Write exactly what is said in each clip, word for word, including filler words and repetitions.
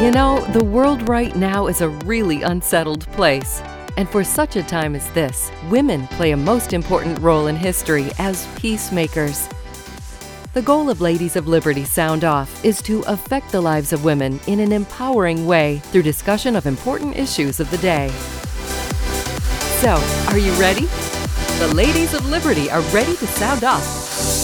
You know, the world right now is a really unsettled place. And for such a time as this, women play a most important role in history as peacemakers. The goal of Ladies of Liberty Sound Off is to affect the lives of women in an empowering way through discussion of important issues of the day. So, are you ready? The Ladies of Liberty are ready to sound off.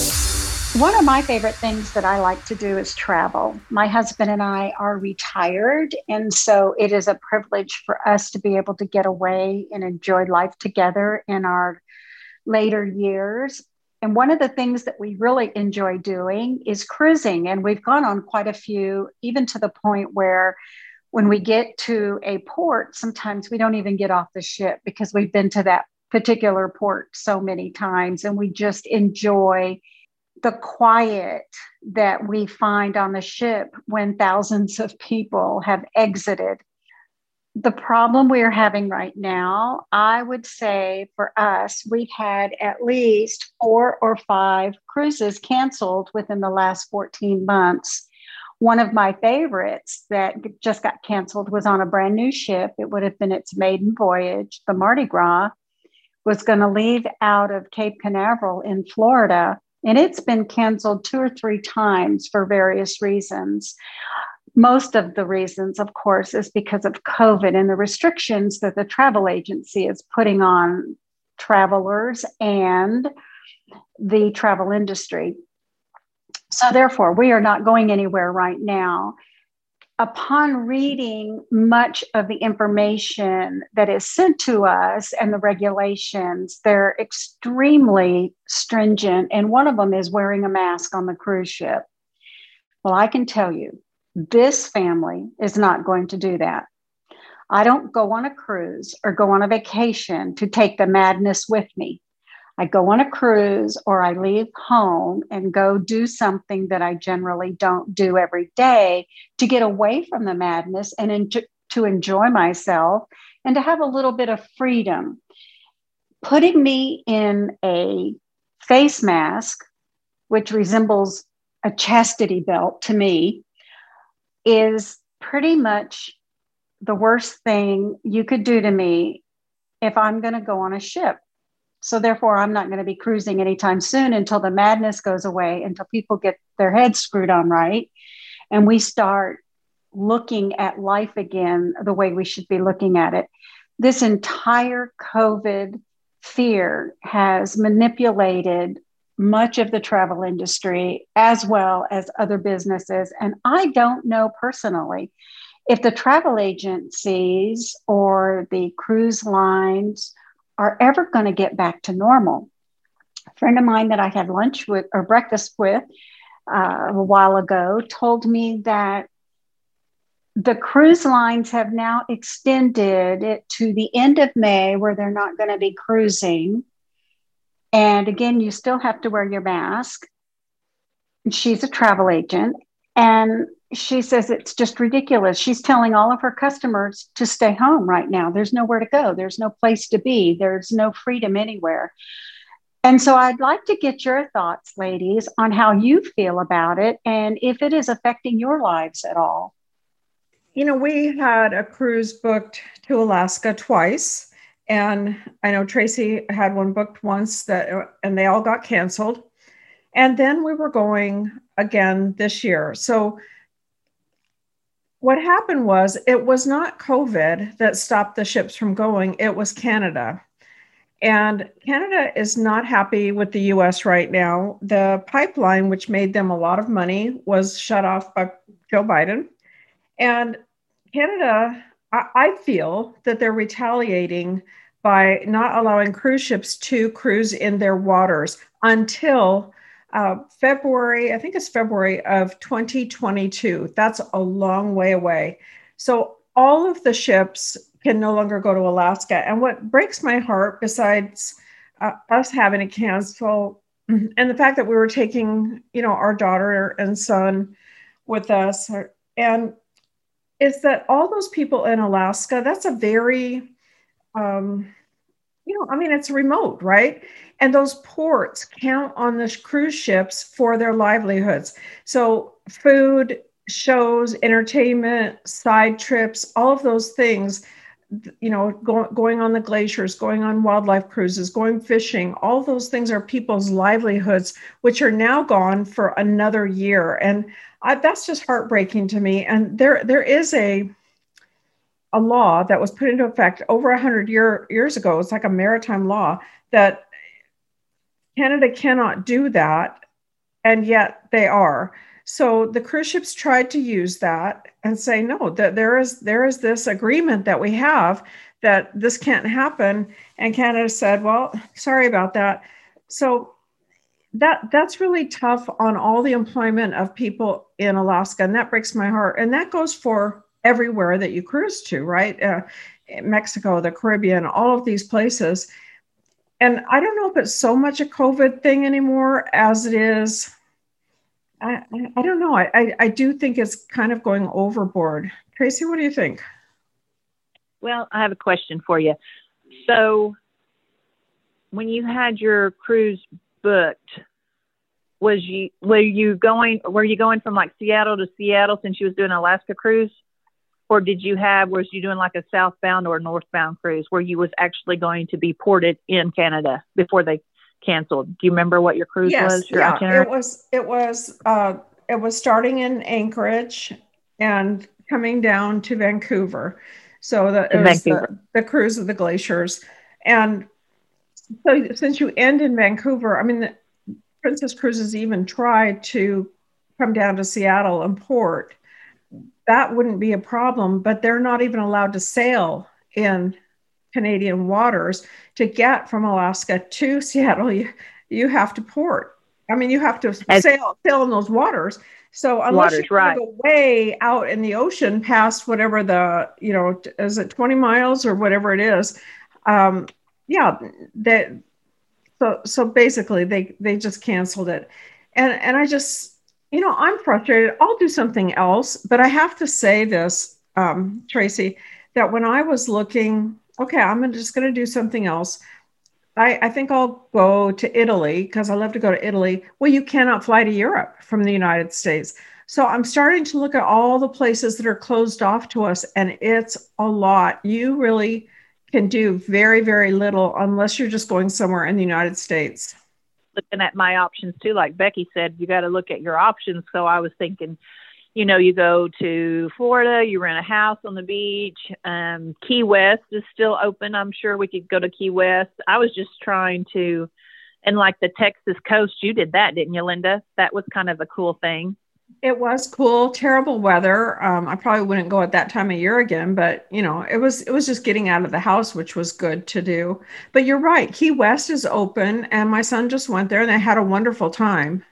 One of my favorite things that I like to do is travel. My husband and I are retired, and so it is a privilege for us to be able to get away and enjoy life together in our later years. And one of the things that we really enjoy doing is cruising, and we've gone on quite a few, even to the point where when we get to a port, sometimes we don't even get off the ship because we've been to that particular port so many times, and we just enjoy the quiet that we find on the ship when thousands of people have exited. The problem we're having right now, I would say for us, we've had at least four or five cruises canceled within the last fourteen months. One of my favorites that just got canceled was on a brand new ship. It would have been its maiden voyage. The Mardi Gras was going to leave out of Cape Canaveral in Florida. And it's been canceled two or three times for various reasons. Most of the reasons, of course, is because of COVID and the restrictions that the travel agency is putting on travelers and the travel industry. So therefore, we are not going anywhere right now. Upon reading much of the information that is sent to us and the regulations, they're extremely stringent. And one of them is wearing a mask on the cruise ship. Well, I can tell you, this family is not going to do that. I don't go on a cruise or go on a vacation to take the madness with me. I go on a cruise or I leave home and go do something that I generally don't do every day to get away from the madness and en- to enjoy myself and to have a little bit of freedom. Putting me in a face mask, which resembles a chastity belt to me, is pretty much the worst thing you could do to me if I'm going to go on a ship. So therefore, I'm not going to be cruising anytime soon until the madness goes away, until people get their heads screwed on right. And we start looking at life again the way we should be looking at it. This entire COVID fear has manipulated much of the travel industry as well as other businesses. And I don't know personally if the travel agencies or the cruise lines are ever going to get back to normal. A friend of mine that I had lunch with or breakfast with uh, a while ago told me that the cruise lines have now extended it to the end of May where they're not going to be cruising. And again, you still have to wear your mask. She's a travel agent. And she says it's just ridiculous. She's telling all of her customers to stay home right now. There's nowhere to go. There's no place to be. There's no freedom anywhere. And so I'd like to get your thoughts, ladies, on how you feel about it and if it is affecting your lives at all. You know, we had a cruise booked to Alaska twice. And I know Tracy had one booked once that, and they all got canceled. And then we were going again this year. So what happened was it was not COVID that stopped the ships from going. It was Canada. And Canada is not happy with the U S right now. The pipeline, which made them a lot of money, was shut off by Joe Biden. And Canada, I, I feel that they're retaliating by not allowing cruise ships to cruise in their waters until Uh, February, I think it's February of twenty twenty-two. That's a long way away. So all of the ships can no longer go to Alaska. And what breaks my heart, besides uh, us having to cancel, and the fact that we were taking, you know, our daughter and son with us, and is that all those people in Alaska, that's a very, um, you know, I mean, it's remote, right? And those ports count on the cruise ships for their livelihoods. So food, shows, entertainment, side trips, all of those things, you know, go, going on the glaciers, going on wildlife cruises, going fishing, all those things are people's livelihoods, which are now gone for another year. And I, that's just heartbreaking to me. And there, there is a, a law that was put into effect over one hundred year, years ago. It's like a maritime law that Canada cannot do that, and yet they are. So the cruise ships tried to use that and say, no, that there is there is this agreement that we have that this can't happen. And Canada said, well, sorry about that. So that that's really tough on all the employment of people in Alaska. And that breaks my heart. And that goes for everywhere that you cruise to, right? Uh, Mexico, the Caribbean, all of these places. And I don't know if it's so much a COVID thing anymore as it is. I, I don't know. I, I do think it's kind of going overboard. Tracy, what do you think? Well, I have a question for you. So when you had your cruise booked, was you were you going were you going from like Seattle to Seattle since you was doing an Alaska cruise? Or did you have, was you doing like a southbound or northbound cruise where you was actually going to be ported in Canada before they canceled? Do you remember what your cruise yes, was? Your yeah, itinerary? it was, it was, uh, it was starting in Anchorage and coming down to Vancouver. So the, it was the, the cruise of the glaciers. And so since you end in Vancouver, I mean, the Princess Cruises even tried to come down to Seattle and port. That wouldn't be a problem, but they're not even allowed to sail in Canadian waters. To get from Alaska to Seattle, you, you have to port. I mean, you have to As, sail, sail in those waters. So unless waters, you right. go way out in the ocean past whatever the, you know, is it twenty miles or whatever it is? Um, yeah, that. So, so basically they, they just canceled it. And, and I just, you know, I'm frustrated. I'll do something else, but I have to say this, um, Tracy, that when I was looking, okay, I'm just going to do something else. I, I think I'll go to Italy because I love to go to Italy. Well, you cannot fly to Europe from the United States. So I'm starting to look at all the places that are closed off to us, and it's a lot. You really can do very, very little unless you're just going somewhere in the United States. Looking at my options too, like Becky said, you got to look at your options. So I was thinking, you know, you go to Florida, you rent a house on the beach. Um, Key West is still open. I'm sure we could go to Key West. I was just trying to, and like the Texas coast, you did that, didn't you, Linda? That was kind of a cool thing. It was cool, terrible weather. Um, I probably wouldn't go at that time of year again, but you know, it was, it was just getting out of the house, which was good to do. But you're right. Key West is open and my son just went there and they had a wonderful time.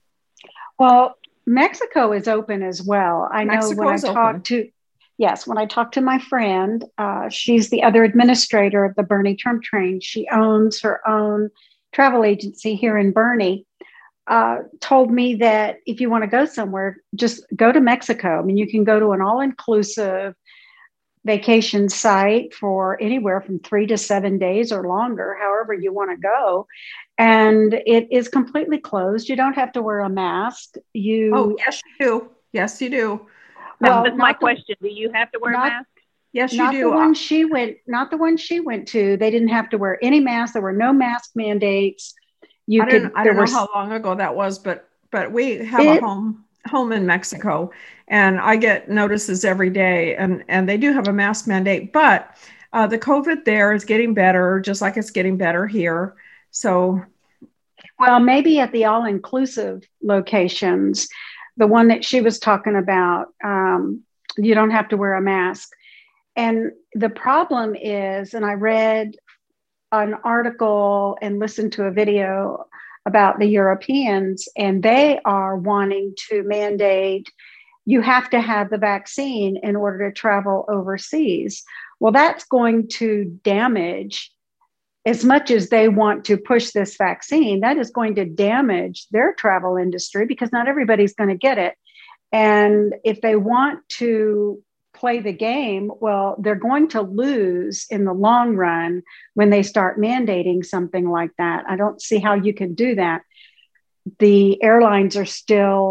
Well, Mexico is open as well. I know Mexico when I is open. talked to, yes, when I talked to my friend, uh, she's the other administrator of the Bernie Trump Train. She owns her own travel agency here in Bernie. Uh, told me that if you want to go somewhere, just go to Mexico. I mean, you can go to an all-inclusive vacation site for anywhere from three to seven days or longer, however you want to go. And it is completely closed. You don't have to wear a mask. You Oh, yes, you do. Yes, you do. Well, that's my the, question. Do you have to wear not, a mask? Yes, you not do. The one she went, not the one she went to. They didn't have to wear any masks. There were no mask mandates. You I could, don't, I don't know was, how long ago that was, but but we have it, a home home in Mexico, and I get notices every day, and and they do have a mask mandate, but uh, the COVID there is getting better, just like it's getting better here. So, well, maybe at the all-inclusive locations, the one that she was talking about, um, you don't have to wear a mask. And the problem is, and I read an article and listened to a video about the Europeans, and they are wanting to mandate you have to have the vaccine in order to travel overseas. Well, that's going to damage, as much as they want to push this vaccine, that is going to damage their travel industry because not everybody's going to get it. And if they want to play the game, well, they're going to lose in the long run when they start mandating something like that. I don't see how you can do that. The airlines are still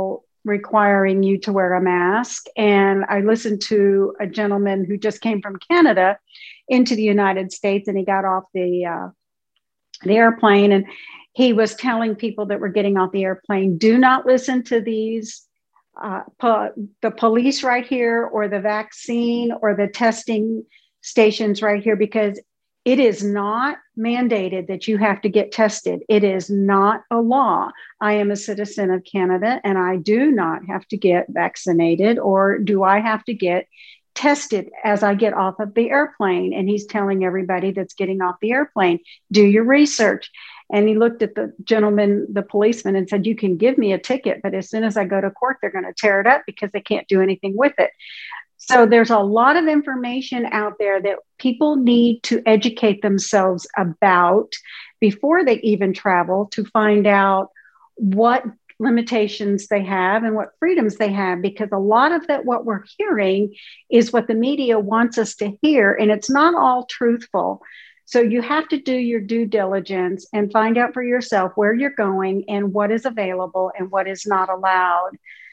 requiring you to wear a mask. And I listened to a gentleman who just came from Canada into the United States, and he got off the uh, the airplane, and he was telling people that were getting off the airplane, do not listen to these uh, po- the police right here, or the vaccine, or the testing stations right here, because it is not mandated that you have to get tested. It is not a law. I am a citizen of Canada, and I do not have to get vaccinated, or do I have to get tested as I get off of the airplane. And he's telling everybody that's getting off the airplane, do your research. And he looked at the gentleman, the policeman, and said, you can give me a ticket, but as soon as I go to court, they're going to tear it up because they can't do anything with it. So there's a lot of information out there that people need to educate themselves about before they even travel, to find out what limitations they have and what freedoms they have, because a lot of that, what we're hearing, is what the media wants us to hear, and it's not all truthful. So you have to do your due diligence and find out for yourself where you're going and what is available and what is not allowed.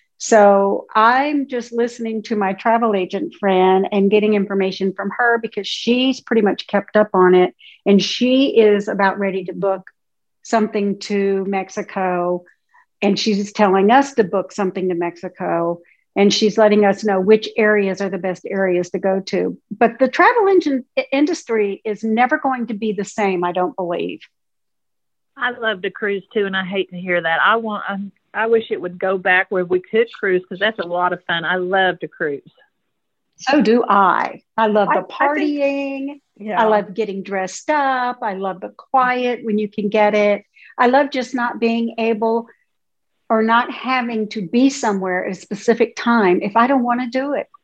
So I'm just listening to my travel agent friend and getting information from her, because she's pretty much kept up on it, and she is about ready to book something to Mexico. And she's telling us to book something to Mexico, and she's letting us know which areas are the best areas to go to. But the travel engine industry is never going to be the same, I don't believe. I love to cruise too, and I hate to hear that. I want, I, I wish it would go back where we could cruise, because that's a lot of fun. I love to cruise. So do I. I love the I, partying. I, think, yeah. I love getting dressed up. I love the quiet when you can get it. I love just not being able, or not having to be somewhere at a specific time if I don't want to do it.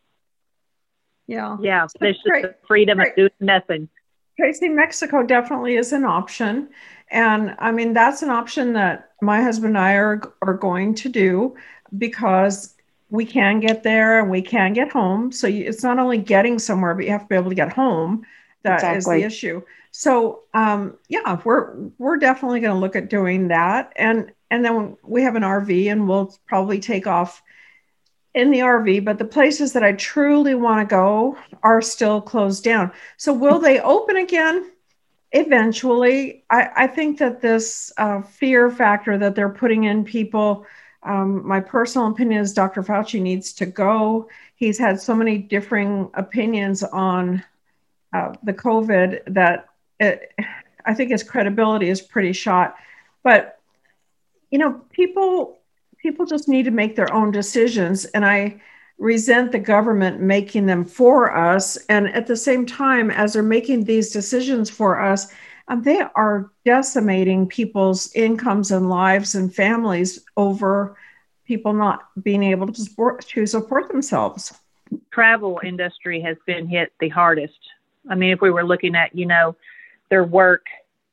Yeah. Yeah. There's just Great. the freedom Great. of doing nothing. Tracy, Mexico definitely is an option. And I mean, that's an option that my husband and I are, are going to do, because we can get there and we can get home. So you, it's not only getting somewhere, but you have to be able to get home. That exactly. is the issue. So um, yeah, we're we're definitely going to look at doing that. And and then we have an R V, and we'll probably take off in the R V, but the places that I truly want to go are still closed down. So will they open again? Eventually. I, I think that this uh, fear factor that they're putting in people, um, my personal opinion is Doctor Fauci needs to go. He's had so many differing opinions on uh, the COVID that it, I think his credibility is pretty shot. But, you know, people people just need to make their own decisions. And I resent the government making them for us. And at the same time, as they're making these decisions for us, um, they are decimating people's incomes and lives and families over people not being able to support, to support themselves. Travel industry has been hit the hardest. I mean, if we were looking at, you know, their work,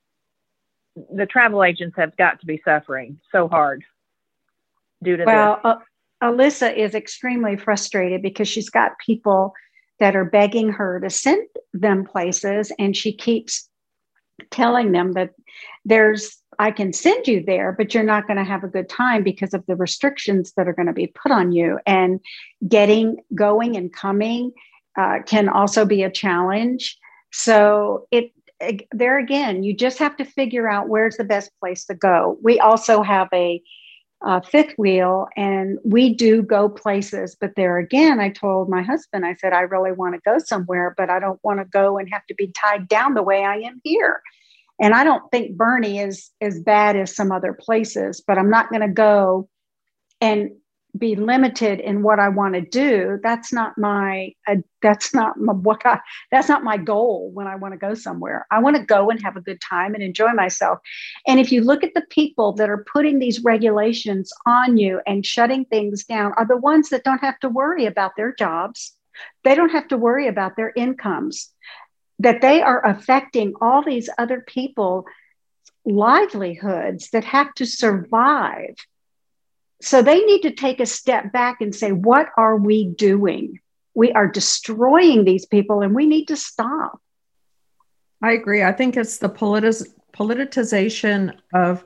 the travel agents have got to be suffering so hard due to well, this. Uh- Alyssa is extremely frustrated because she's got people that are begging her to send them places, and she keeps telling them that there's, I can send you there, but you're not going to have a good time because of the restrictions that are going to be put on you. And getting going and coming uh, can also be a challenge. So it, it there again, you just have to figure out where's the best place to go. We also have a Uh, fifth wheel, and we do go places, but there again, I told my husband, I said, I really want to go somewhere, but I don't want to go and have to be tied down the way I am here. And I don't think Bernie is as bad as some other places, but I'm not going to go and be limited in what I want to do. That's not my, uh, that's not my, what I, that's not my goal when I want to go somewhere. I want to go and have a good time and enjoy myself. And if you look at the people that are putting these regulations on you and shutting things down are the ones that don't have to worry about their jobs. They don't have to worry about their incomes, that they are affecting all these other people livelihoods that have to survive. So they need to take a step back and say, what are we doing? We are destroying these people and we need to stop. I agree. I think it's the politic- politicization of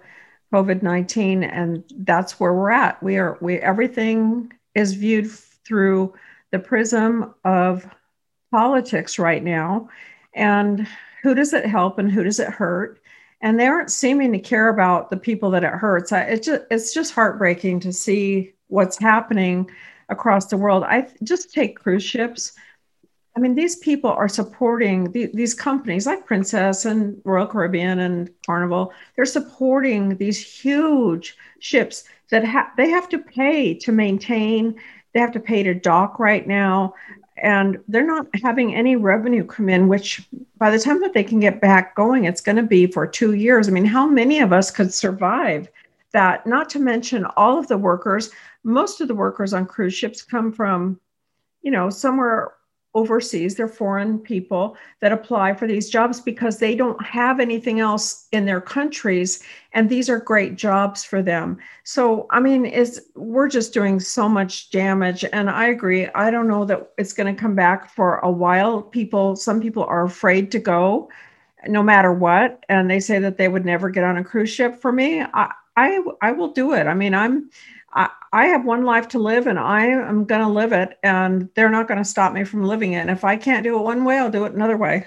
COVID nineteen, and that's where we're at. We are we everything is viewed through the prism of politics right now, and who does it help and who does it hurt? And they aren't seeming to care about the people that it hurts. I, it just, it's just heartbreaking to see what's happening across the world. I just take cruise ships. I mean, these people are supporting the, these companies like Princess and Royal Caribbean and Carnival. They're supporting these huge ships that ha- they have to pay to maintain. They have to pay to dock right now. And they're not having any revenue come in, which by the time that they can get back going, it's going to be for two years. I mean, how many of us could survive that? Not to mention all of the workers. Most of the workers on cruise ships come from, you know, somewhere overseas. They're foreign people that apply for these jobs because they don't have anything else in their countries. And these are great jobs for them. So, I mean, it's, we're just doing so much damage. And I agree. I don't know that it's going to come back for a while. People, some people are afraid to go no matter what. And they say that they would never get on a cruise ship. For me, I, I, I will do it. I mean, I'm, I, I have one life to live and I am going to live it, and they're not going to stop me from living it. And if I can't do it one way, I'll do it another way.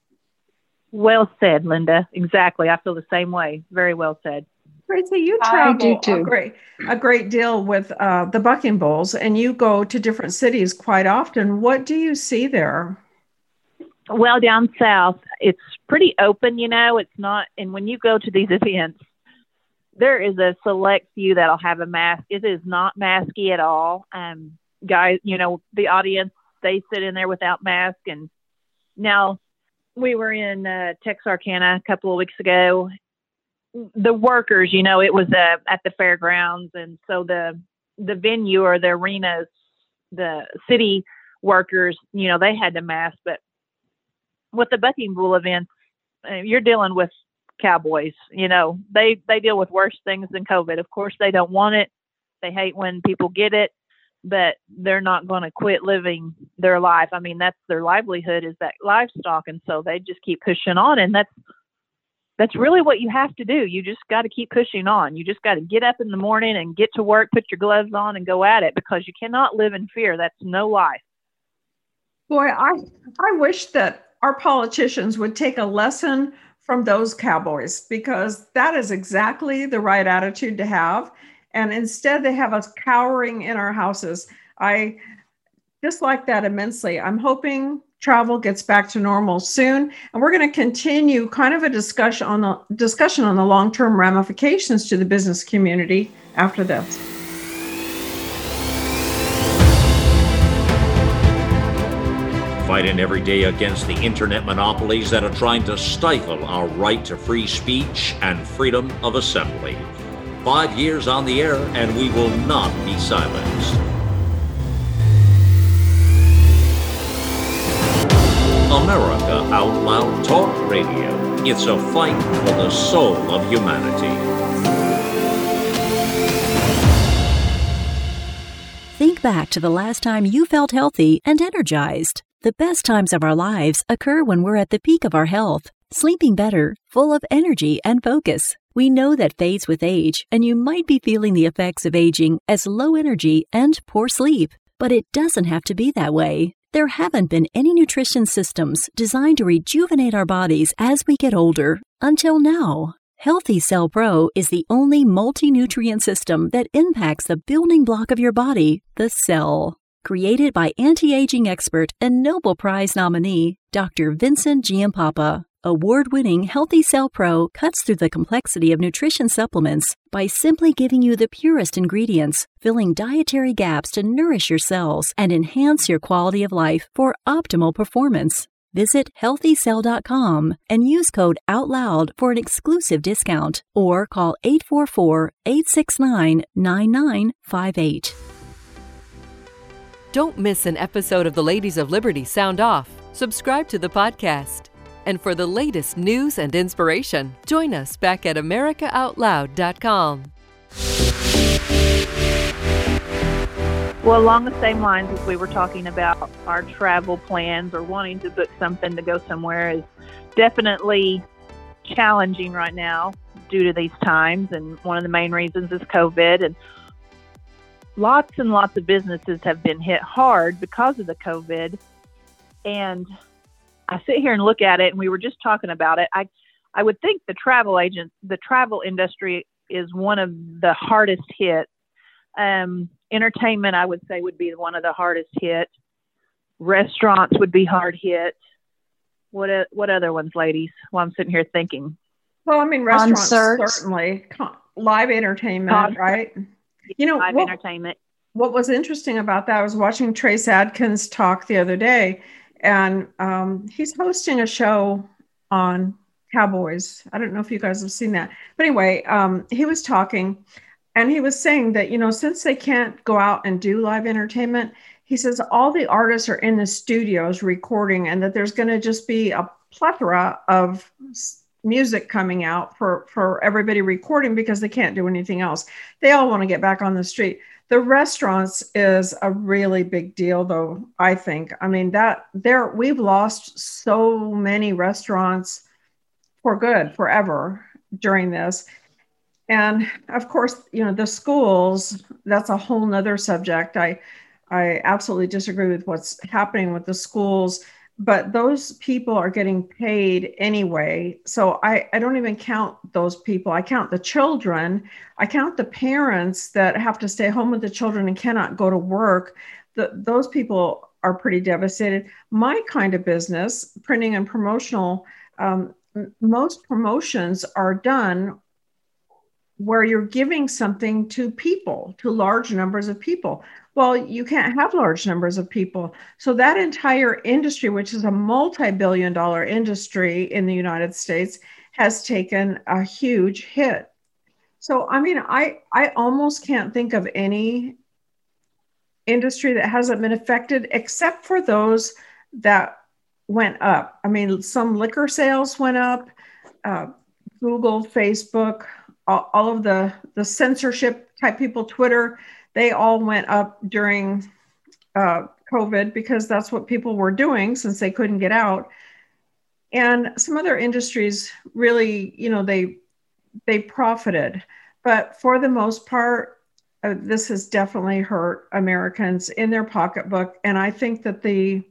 Well said, Linda. Exactly. I feel the same way. Very well said. Tracy, you travel a great, a great deal with uh, the Bucking Bulls, and you go to different cities quite often. What do you see there? Well, down south, it's pretty open, you know, it's not, and when you go to these events, there is a select few that'll have a mask. It is not masky at all. Um, guys, you know, the audience, they sit in there without mask. And now we were in uh, Texarkana a couple of weeks ago. The workers, you know, it was uh, at the fairgrounds. And so the, the venue or the arenas, the city workers, you know, they had to mask. But with the Bucking Bull events, uh, you're dealing with cowboys, you know, they, they deal with worse things than COVID. Of course, they don't want it. They hate when people get it, but they're not going to quit living their life. I mean, that's their livelihood is that livestock. And so they just keep pushing on. And that's, that's really what you have to do. You just got to keep pushing on. You just got to get up in the morning and get to work, put your gloves on and go at it, because you cannot live in fear. That's no life. Boy, I, I wish that our politicians would take a lesson from those cowboys, because that is exactly the right attitude to have. And instead they have us cowering in our houses. I dislike that immensely. I'm hoping travel gets back to normal soon. And we're going to continue kind of a discussion on the discussion on the long-term ramifications to the business community after this. Fighting every day against the internet monopolies that are trying to stifle our right to free speech and freedom of assembly. Five years on the air, and we will not be silenced. America Out Loud Talk Radio. It's a fight for the soul of humanity. Think back to the last time you felt healthy and energized. The best times of our lives occur when we're at the peak of our health, sleeping better, full of energy and focus. We know that fades with age, and you might be feeling the effects of aging as low energy and poor sleep. But it doesn't have to be that way. There haven't been any nutrition systems designed to rejuvenate our bodies as we get older until now. Healthy Cell Pro is the only multi-nutrient system that impacts the building block of your body, the cell. Created by anti-aging expert and Nobel Prize nominee, Doctor Vincent Giampapa, award-winning Healthy Cell Pro cuts through the complexity of nutrition supplements by simply giving you the purest ingredients, filling dietary gaps to nourish your cells and enhance your quality of life for optimal performance. Visit healthy cell dot com and use code OUTLOUD for an exclusive discount, or call eight four four, eight six nine, nine nine five eight. Don't miss an episode of the Ladies of Liberty Sound Off. Subscribe to the podcast. And for the latest news and inspiration, join us back at america out loud dot com. Well, along the same lines as we were talking about our travel plans or wanting to book something to go somewhere is definitely challenging right now. due to these times, and one of the main reasons is COVID. And lots and lots of businesses have been hit hard because of the COVID. And I sit here and look at it, and we were just talking about it. I, I would think the travel agent, the travel industry is one of the hardest hit. Um, entertainment, I would say, would be one of the hardest hit. Restaurants would be hard hit. What what other ones, ladies? While I'm sitting here thinking. Well, I mean, restaurants, Concerts. certainly. Con- live entertainment, Concerts. Right? You know, Live what, entertainment. what was interesting about that, I was watching Trace Adkins talk the other day, and um, he's hosting a show on cowboys. I don't know if you guys have seen that. But anyway, um, he was talking, and he was saying that, you know, since they can't go out and do live entertainment, he says all the artists are in the studios recording, and that there's going to just be a plethora of music coming out for, for everybody recording because they can't do anything else. They all want to get back on the street. The restaurants is a really big deal, though, I think. I mean, that there we've lost so many restaurants for good, forever during this. And of course, you know, the schools, that's a whole nother subject. I I absolutely disagree with what's happening with the schools, but those people are getting paid anyway. So I, I don't even count those people. I count the children. I count the parents that have to stay home with the children and cannot go to work. The, those people are pretty devastated. My kind of business, printing and promotional, um, most promotions are done where you're giving something to people, to large numbers of people. Well, you can't have large numbers of people. So that entire industry, which is a multi-billion dollar industry in the United States, has taken a huge hit. So, I mean, I, I almost can't think of any industry that hasn't been affected except for those that went up. I mean, some liquor sales went up, uh, Google, Facebook, all, all of the, the censorship type people, Twitter, they all went up during uh, COVID because that's what people were doing since they couldn't get out. And some other industries really, you know, they they profited. But for the most part, uh, this has definitely hurt Americans in their pocketbook. And I think that the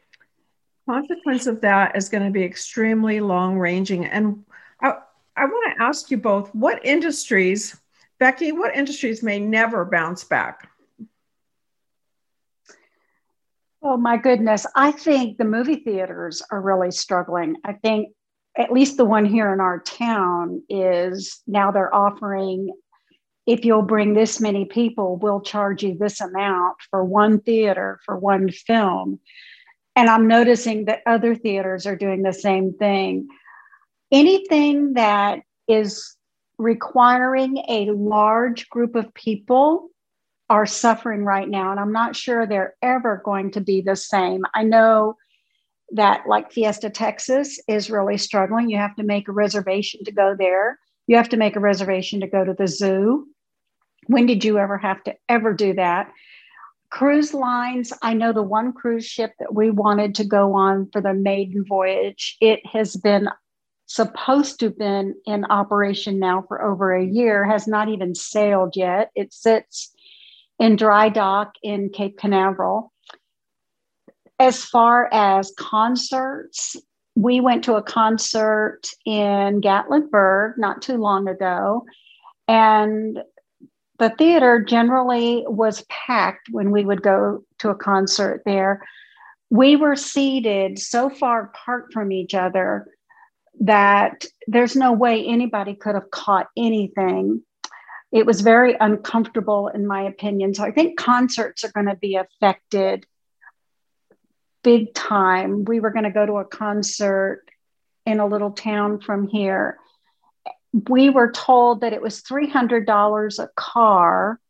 consequence of that is going to be extremely long-ranging. And I, I want to ask you both, what industries, Becky, what industries may never bounce back? Oh my goodness. I think the movie theaters are really struggling. I think at least the one here in our town is now they're offering, if you'll bring this many people, we'll charge you this amount for one theater, for one film. And I'm noticing that other theaters are doing the same thing. Anything that is requiring a large group of people are suffering right now. And I'm not sure they're ever going to be the same. I know that like Fiesta Texas is really struggling. You have to make a reservation to go there. You have to make a reservation to go to the zoo. When did you ever have to ever do that? Cruise lines, I know the one cruise ship that we wanted to go on for the maiden voyage, it has been supposed to have been in operation now for over a year, has not even sailed yet. It sits in dry dock in Cape Canaveral. As far as concerts, we went to a concert in Gatlinburg not too long ago, and the theater generally was packed when we would go to a concert there. We were seated so far apart from each other that there's no way anybody could have caught anything. It was very uncomfortable, in my opinion. So I think concerts are going to be affected big time. We were going to go to a concert in a little town from here. We were told that it was three hundred dollars a car,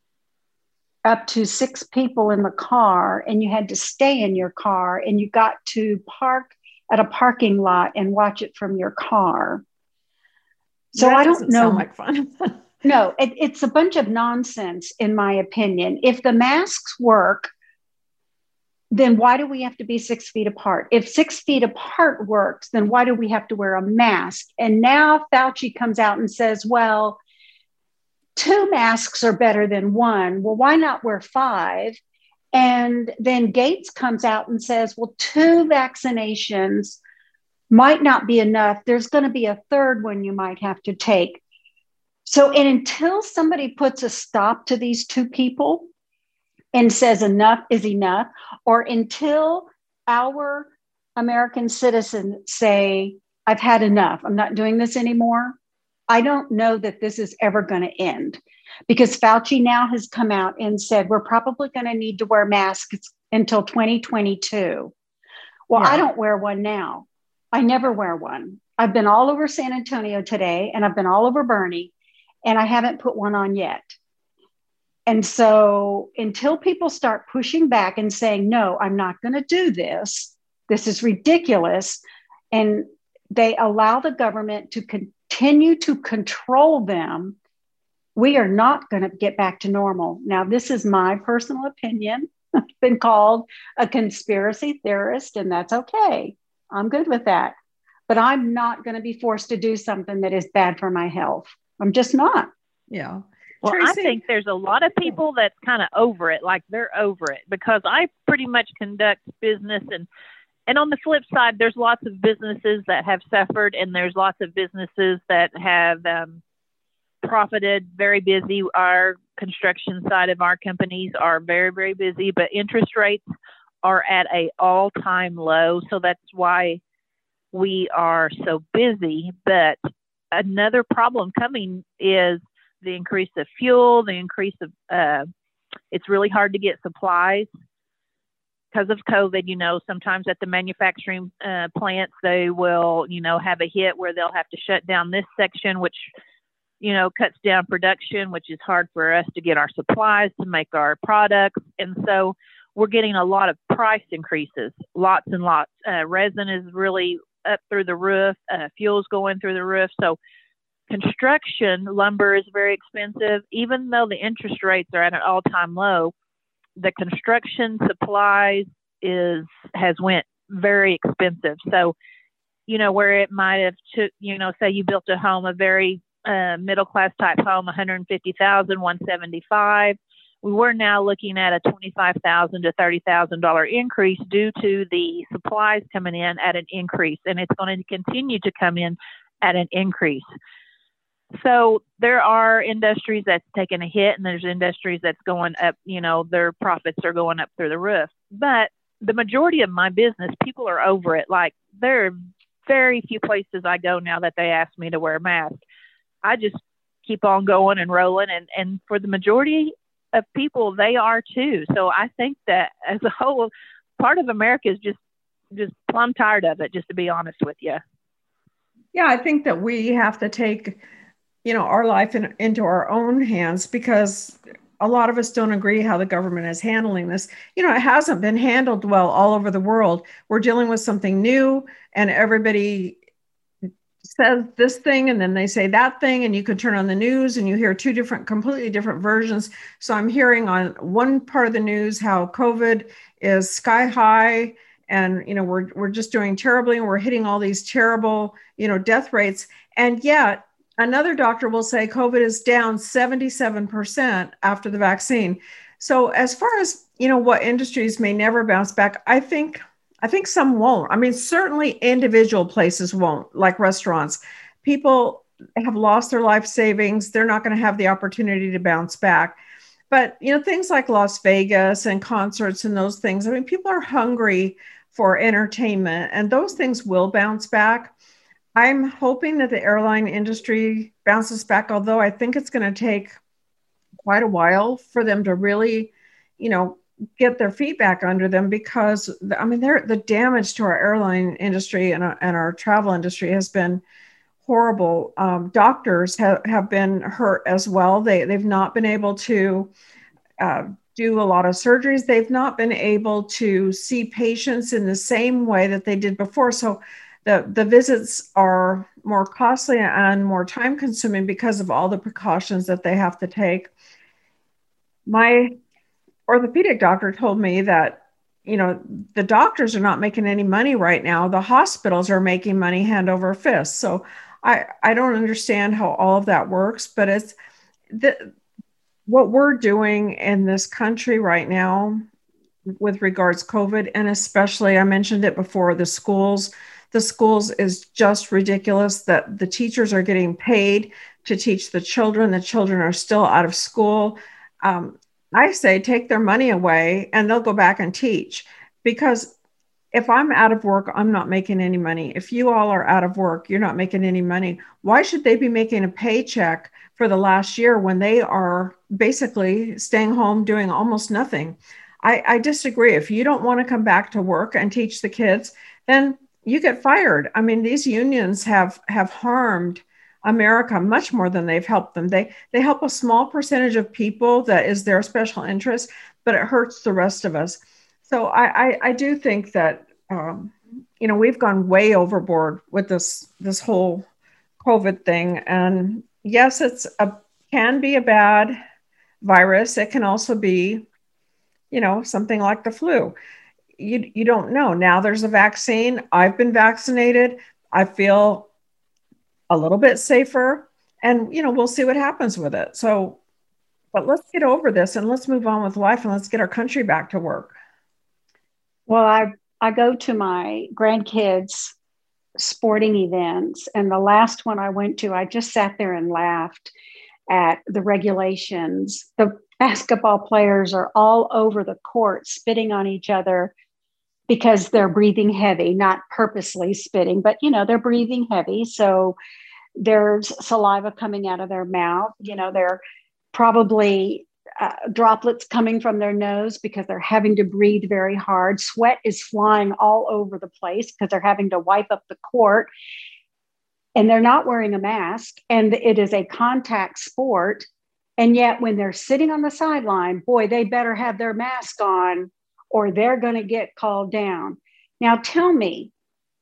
up to six people in the car, and you had to stay in your car, and you got to park at a parking lot and watch it from your car. So that I don't know. Sound like fun. No, it, it's a bunch of nonsense, in my opinion. If the masks work, then why do we have to be six feet apart? If six feet apart works, then why do we have to wear a mask? And now Fauci comes out and says, well, two masks are better than one. Well, why not wear five? And then Gates comes out and says, well, two vaccinations might not be enough. There's going to be a third one you might have to take. So, and until somebody puts a stop to these two people and says enough is enough, or until our American citizens say, I've had enough, I'm not doing this anymore, I don't know that this is ever going to end, because Fauci now has come out and said we're probably going to need to wear masks until twenty twenty-two. Well, Yeah. I don't wear one now. I never wear one. I've been all over San Antonio today, and I've been all over Bernie, and I haven't put one on yet. And so until people start pushing back and saying, no, I'm not going to do this, this is ridiculous, and they allow the government to continue to control them, we are not going to get back to normal. Now, this is my personal opinion. I've been called a conspiracy theorist, and that's okay. I'm good with that. But I'm not going to be forced to do something that is bad for my health. I'm just not. Yeah. Well, Tracy? I think there's a lot of people that's kind of over it, like they're over it, because I pretty much conduct business. And, and on the flip side, there's lots of businesses that have suffered, and there's lots of businesses that have um, profited, very busy. Our construction side of our companies are very, very busy, but interest rates are at a all-time low. So that's why we are so busy. But another problem coming is the increase of fuel, the increase of, uh, it's really hard to get supplies because of COVID. You know, sometimes at the manufacturing uh, plants, they will, you know, have a hit where they'll have to shut down this section, which, you know, cuts down production, which is hard for us to get our supplies to make our products. And so we're getting a lot of price increases, lots and lots. Uh, resin is really up through the roof. Uh, fuel's going through the roof. So construction lumber is very expensive. Even though the interest rates are at an all-time low, the construction supplies is has went very expensive. So, you know, where it might have took, you know, say you built a home, a very uh, middle-class type home, one hundred fifty thousand dollars, one hundred seventy-five thousand dollars. We were now looking at a twenty-five thousand dollars to thirty thousand dollars increase due to the supplies coming in at an increase, and it's going to continue to come in at an increase. So there are industries that's taking a hit, and there's industries that's going up, you know, their profits are going up through the roof. But the majority of my business, people are over it. Like, there are very few places I go now that they ask me to wear a mask. I just keep on going and rolling. And, and for the majority of people, they are too. So I think that as a whole, part of America is just, just plumb tired of it, just to be honest with you. Yeah, I think that we have to take, you know, our life in, into our own hands, because a lot of us don't agree how the government is handling this. You know, it hasn't been handled well all over the world. We're dealing with something new, and everybody says this thing and then they say that thing, and you can turn on the news and you hear two different, completely different versions. So I'm hearing on one part of the news how COVID is sky high, and, you know, we're, we're just doing terribly, and we're hitting all these terrible, you know, death rates. And yet another doctor will say COVID is down seventy-seven percent after the vaccine. So as far as, you know, what industries may never bounce back, I think, I think some won't. I mean, certainly individual places won't, like restaurants. People have lost their life savings. They're not going to have the opportunity to bounce back. But, you know, things like Las Vegas and concerts and those things, I mean, people are hungry for entertainment, and those things will bounce back. I'm hoping that the airline industry bounces back, although I think it's going to take quite a while for them to really, you know, get their feet back under them, because, I mean, the damage to our airline industry and our, and our travel industry has been horrible. Um, doctors have, have been hurt as well. They, they've not been able to uh, do a lot of surgeries. They've not been able to see patients in the same way that they did before. So the, the visits are more costly and more time consuming because of all the precautions that they have to take. My orthopedic doctor told me that you know, the doctors are not making any money right now. The hospitals are making money hand over fist. So I, I don't understand how all of that works, but it's the, what we're doing in this country right now with regards COVID, and especially, I mentioned it before, the schools, the schools is just ridiculous that the teachers are getting paid to teach the children. The children are still out of school. Um, I say take their money away and they'll go back and teach, because if I'm out of work, I'm not making any money. If you all are out of work, you're not making any money. Why should they be making a paycheck for the last year when they are basically staying home doing almost nothing? I, I disagree. If you don't want to come back to work and teach the kids, then you get fired. I mean, these unions have, have harmed America much more than they've helped them. They they help a small percentage of people that is their special interest, but it hurts the rest of us. So I I, I do think that um, you know, we've gone way overboard with this this whole COVID thing. And yes, it's a can be a bad virus. It can also be, you know, something like the flu. You you don't know. Now there's a vaccine. I've been vaccinated. I feel a little bit safer, and, you know, we'll see what happens with it. So, but let's get over this and let's move on with life and let's get our country back to work. Well, I, I go to my grandkids' sporting events, and the last one I went to, I just sat there and laughed at the regulations. The basketball players are all over the court spitting on each other because they're breathing heavy, not purposely spitting, but, you know, they're breathing heavy. So there's saliva coming out of their mouth. You know, they're probably uh, droplets coming from their nose because they're having to breathe very hard. Sweat is flying all over the place because they're having to wipe up the court. And they're not wearing a mask. And it is a contact sport. And yet when they're sitting on the sideline, boy, they better have their mask on or they're going to get called down. Now tell me,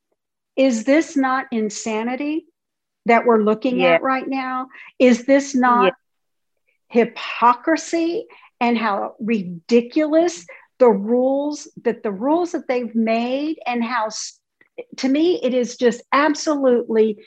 is this not insanity that we're looking yeah. at right now? Is this not yeah. hypocrisy, and how ridiculous the rules that the rules that they've made, and how, to me, it is just absolutely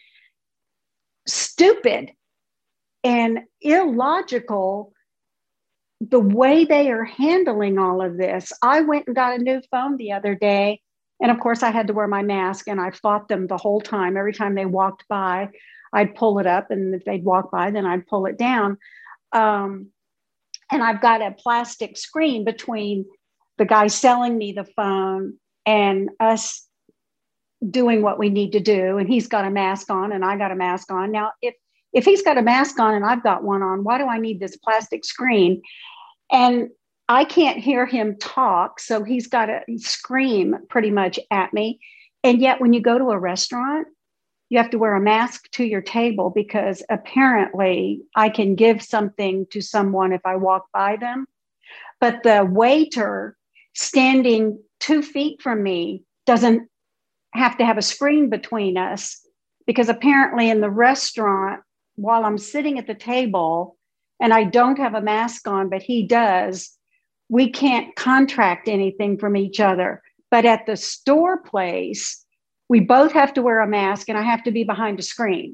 stupid and illogical the way they are handling all of this. I went and got a new phone the other day, and of course I had to wear my mask, and I fought them the whole time. Every time they walked by, I'd pull it up, and if they'd walk by, then I'd pull it down. Um, and I've got a plastic screen between the guy selling me the phone and us doing what we need to do. And he's got a mask on and I got a mask on. Now, if if he's got a mask on and I've got one on, why do I need this plastic screen? And I can't hear him talk, so he's got to scream pretty much at me. And yet when you go to a restaurant, you have to wear a mask to your table because apparently I can give something to someone if I walk by them. But the waiter standing two feet from me doesn't have to have a screen between us, because apparently in the restaurant, while I'm sitting at the table and I don't have a mask on, but he does, we can't contract anything from each other. But at the store place, we both have to wear a mask and I have to be behind a screen.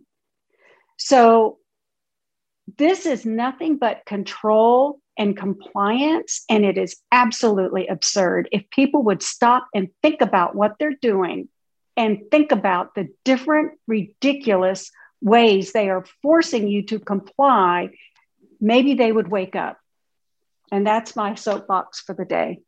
So this is nothing but control and compliance, and it is absolutely absurd. If people would stop and think about what they're doing and think about the different ridiculous ways they are forcing you to comply, maybe they would wake up. And that's my soapbox for the day.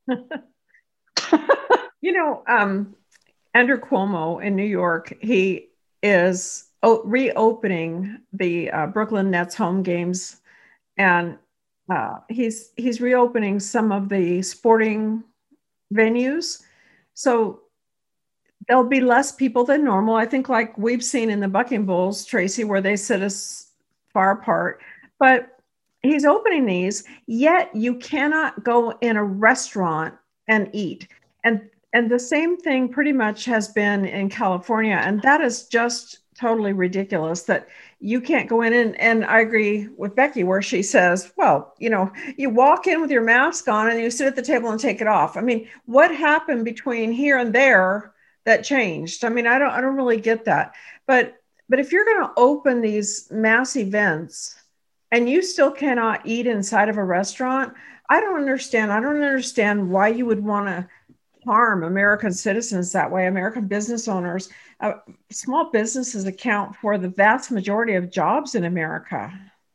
You know, um, Andrew Cuomo in New York, he is o- reopening the uh, Brooklyn Nets home games, and uh, he's he's reopening some of the sporting venues. So there'll be less people than normal. I think, like we've seen in the Bucking Bulls, Tracy, where they sit as far apart. But he's opening these, yet you cannot go in a restaurant and eat. And and the same thing pretty much has been in California. And that is just totally ridiculous that you can't go in. And, and I agree with Becky where she says, well, you know, you walk in with your mask on and you sit at the table and take it off. I mean, what happened between here and there that changed? I mean, I don't, I don't really get that. But, but if you're going to open these mass events and you still cannot eat inside of a restaurant, I don't understand. I don't understand why you would want to harm American citizens that way, American business owners. Uh, small businesses account for the vast majority of jobs in America.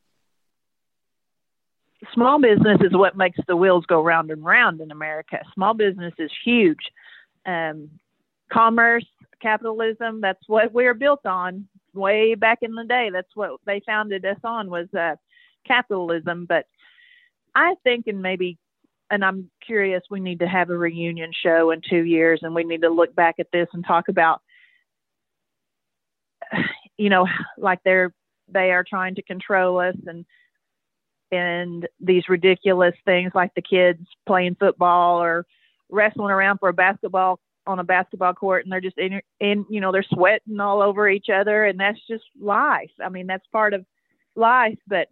Small business is what makes the wheels go round and round in America. Small business is huge. Um, commerce, capitalism, that's what we're built on way back in the day. That's what they founded us on, was uh, capitalism. But I think, and maybe, and I'm curious, we need to have a reunion show in two years and we need to look back at this and talk about, you know, like they're, they are trying to control us, and, and these ridiculous things like the kids playing football or wrestling around for a basketball on a basketball court, and they're just in, in, you know, they're sweating all over each other. And that's just life. I mean, that's part of life. But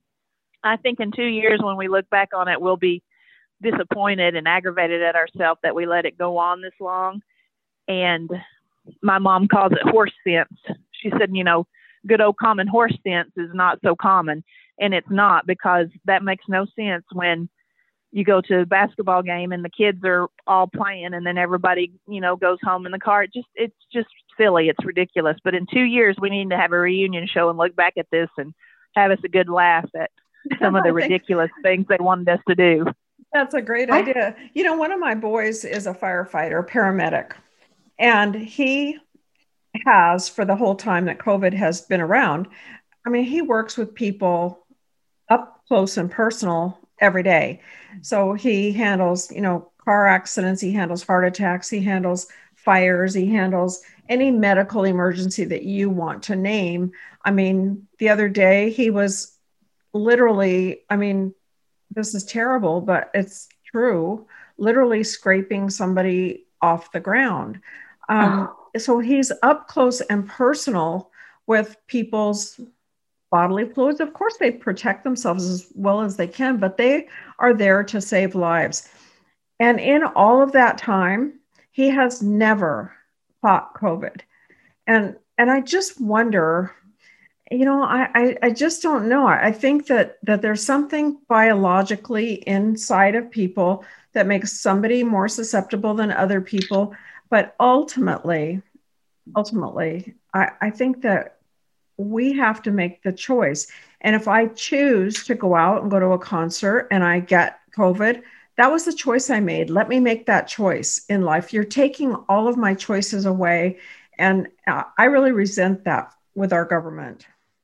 I think in two years, when we look back on it, we'll be disappointed and aggravated at ourselves that we let it go on this long. And my mom calls it horse sense. She said, you know, good old common horse sense is not so common. And it's not, because that makes no sense when you go to a basketball game and the kids are all playing and then everybody, you know, goes home in the car. It just, it's just silly. It's ridiculous. But in two years, we need to have a reunion show and look back at this and have us a good laugh at some of the ridiculous things they wanted us to do. That's a great idea. You know, one of my boys is a firefighter, paramedic, and he has, for the whole time that COVID has been around, I mean, he works with people up close and personal every day. So he handles, you know, car accidents, he handles heart attacks, he handles fires, he handles any medical emergency that you want to name. I mean, the other day he was literally, I mean, this is terrible, but it's true, literally scraping somebody off the ground. Um, oh. So he's up close and personal with people's bodily fluids. Of course, they protect themselves as well as they can, but they are there to save lives. And in all of that time, he has never fought COVID. And, and I just wonder, you know, I, I, I just don't know. I think that, that there's something biologically inside of people that makes somebody more susceptible than other people. But ultimately, ultimately, I, I think that we have to make the choice. And if I choose to go out and go to a concert and I get COVID, that was the choice I made. Let me make that choice in life. You're taking all of my choices away. And I really resent that with our government.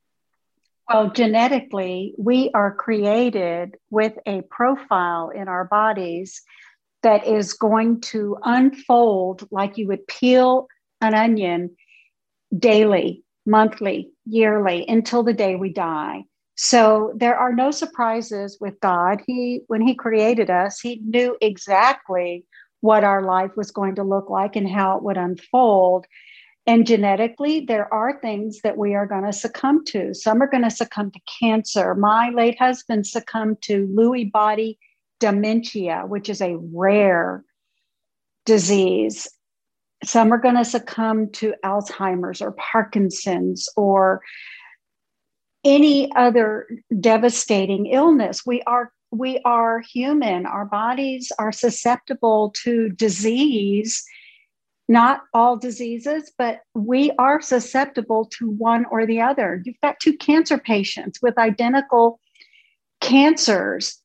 Well, genetically, we are created with a profile in our bodies that is going to unfold like you would peel an onion daily, monthly, yearly, until the day we die. So there are no surprises with God. He, when he created us, he knew exactly what our life was going to look like and how it would unfold. And genetically, there are things that we are going to succumb to. Some are going to succumb to cancer. My late husband succumbed to Lewy body dementia, which is a rare disease. Some are going to succumb to Alzheimer's or Parkinson's or any other devastating illness. We are, we are human. Our bodies are susceptible to disease. Not all diseases, but we are susceptible to one or the other. You've got two cancer patients with identical cancers.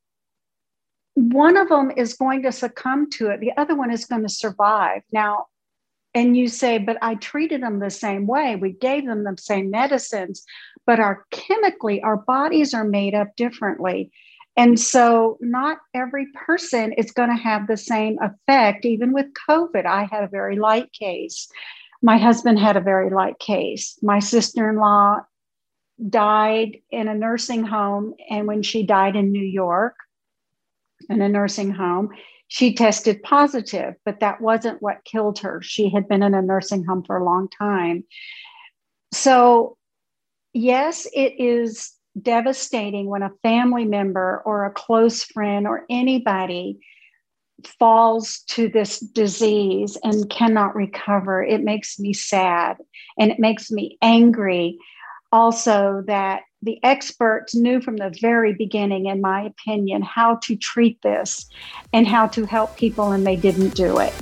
One of them is going to succumb to it. The other one is going to survive. Now, and you say, but I treated them the same way. We gave them the same medicines, but our chemically, our bodies are made up differently. And so not every person is going to have the same effect. Even with COVID, I had a very light case. My husband had a very light case. My sister-in-law died in a nursing home. And when she died in New York, in a nursing home, she tested positive, but that wasn't what killed her. She had been in a nursing home for a long time. So, yes, it is devastating when a family member or a close friend or anybody falls to this disease and cannot recover. It makes me sad and it makes me angry. Also, that the experts knew from the very beginning, in my opinion, how to treat this and how to help people, and they didn't do it.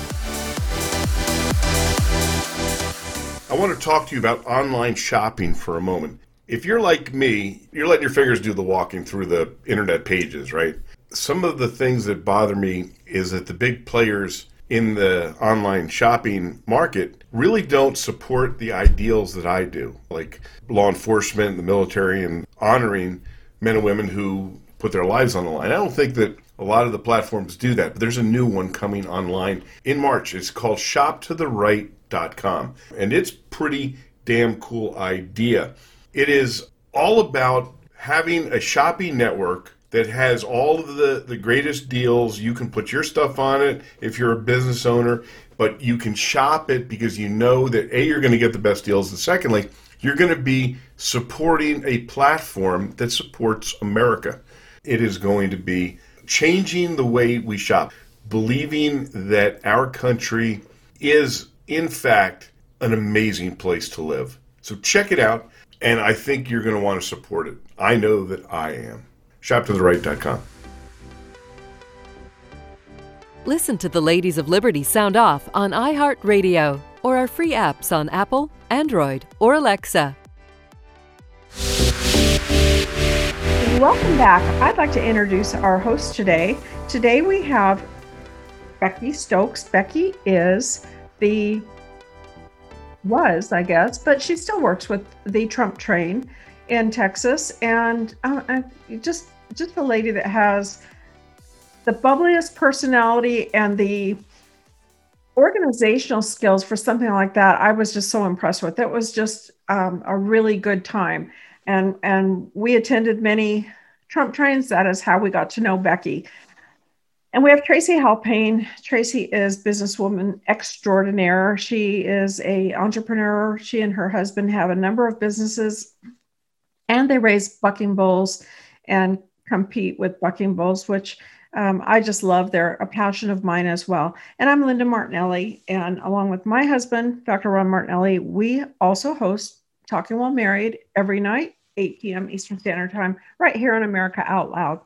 I want to talk to you about online shopping for a moment. If you're like me, you're letting your fingers do the walking through the internet pages, right? Some of the things that bother me is that the big players in the online shopping market really don't support the ideals that I do, like law enforcement, the military, and honoring men and women who put their lives on the line. I don't think that a lot of the platforms do that, but there's a new one coming online in March. It's called shop to the right dot com, and it's pretty damn cool idea. It is all about having a shopping network that has all of the, the greatest deals. You can put your stuff on it if you're a business owner, but you can shop it because you know that A, you're going to get the best deals, and secondly, you're going to be supporting a platform that supports America. It is going to be changing the way we shop, believing that our country is, in fact, an amazing place to live. So check it out, and I think you're going to want to support it. I know that I am. shop to the right dot com. Listen to the Ladies of Liberty sound off on iHeartRadio or our free apps on Apple, Android, or Alexa. Welcome back. I'd like to introduce our host today. Today we have Becky Stokes. Becky is the, was, I guess, but she still works with the Trump Train in Texas, and uh, just just a lady that has the bubbliest personality and the organizational skills for something like that. I was just so impressed with. It was just um, a really good time, and and we attended many Trump trains. That is how we got to know Becky. And we have Tracy Halpane. Tracy is businesswoman extraordinaire. She is a entrepreneur. She and her husband have a number of businesses, and they raise bucking bulls and compete with bucking bulls, which um, I just love. They're a passion of mine as well. And I'm Linda Martinelli, and along with my husband, Doctor Ron Martinelli, we also host Talking While Married every night, eight p.m. Eastern Standard Time, right here on America Out Loud.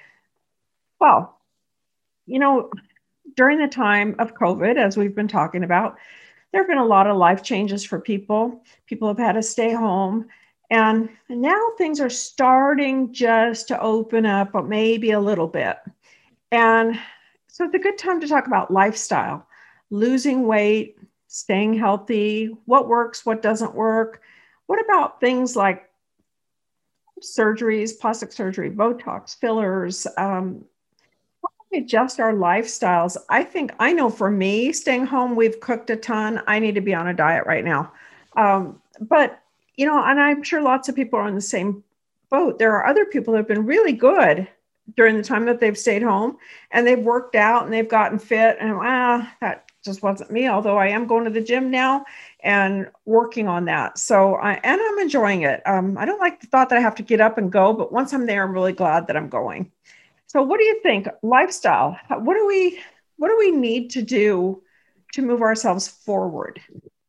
Well, you know, during the time of COVID, as we've been talking about, there have been a lot of life changes for people. People have had to stay home. And now things are starting just to open up, but maybe a little bit. And so it's a good time to talk about lifestyle, losing weight, staying healthy, what works, what doesn't work. What about things like surgeries, plastic surgery, Botox, fillers, um, adjust our lifestyles? I think, I know for me, staying home, we've cooked a ton. I need to be on a diet right now. Um, but, you know, and I'm sure lots of people are on the same boat. There are other people that have been really good during the time that they've stayed home, and they've worked out and they've gotten fit, and ah, that just wasn't me. Although I am going to the gym now and working on that. So, I, and I'm enjoying it. Um, I don't like the thought that I have to get up and go, but once I'm there, I'm really glad that I'm going. So what do you think? Lifestyle, what do we, what do we need to do to move ourselves forward?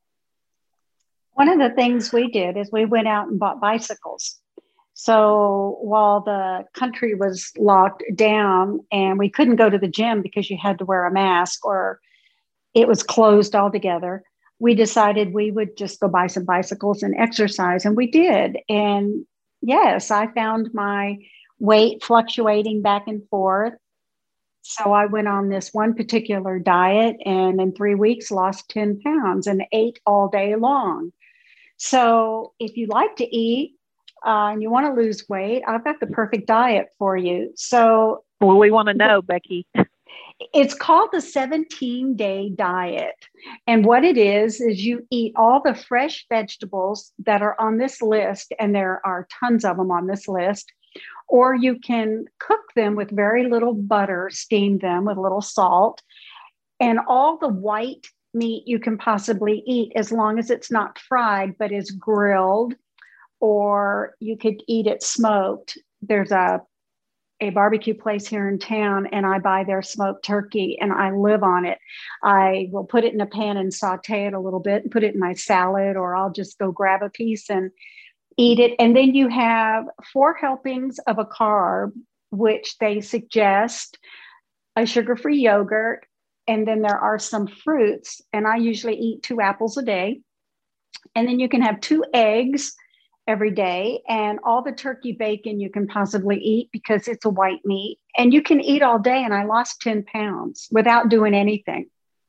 One of the things we did is we went out and bought bicycles. So while the country was locked down and we couldn't go to the gym because you had to wear a mask or it was closed altogether, we decided we would just go buy some bicycles and exercise. And we did. And yes, I found my weight fluctuating back and forth. So I went on this one particular diet and in three weeks lost ten pounds and ate all day long. So if you like to eat uh, and you want to lose weight, I've got the perfect diet for you. So well, we want to know, Becky. It's called the seventeen-day diet. And what it is, is you eat all the fresh vegetables that are on this list, and there are tons of them on this list. Or you can cook them with very little butter, steam them with a little salt, and all the white meat you can possibly eat as long as it's not fried, but is grilled, or you could eat it smoked. There's a a barbecue place here in town, and I buy their smoked turkey and I live on it. I will put it in a pan and saute it a little bit and put it in my salad, or I'll just go grab a piece and eat it. And then you have four helpings of a carb, which they suggest a sugar-free yogurt. And then there are some fruits, and I usually eat two apples a day. And then you can have two eggs every day, and all the turkey bacon you can possibly eat because it's a white meat, and you can eat all day. And I lost ten pounds without doing anything.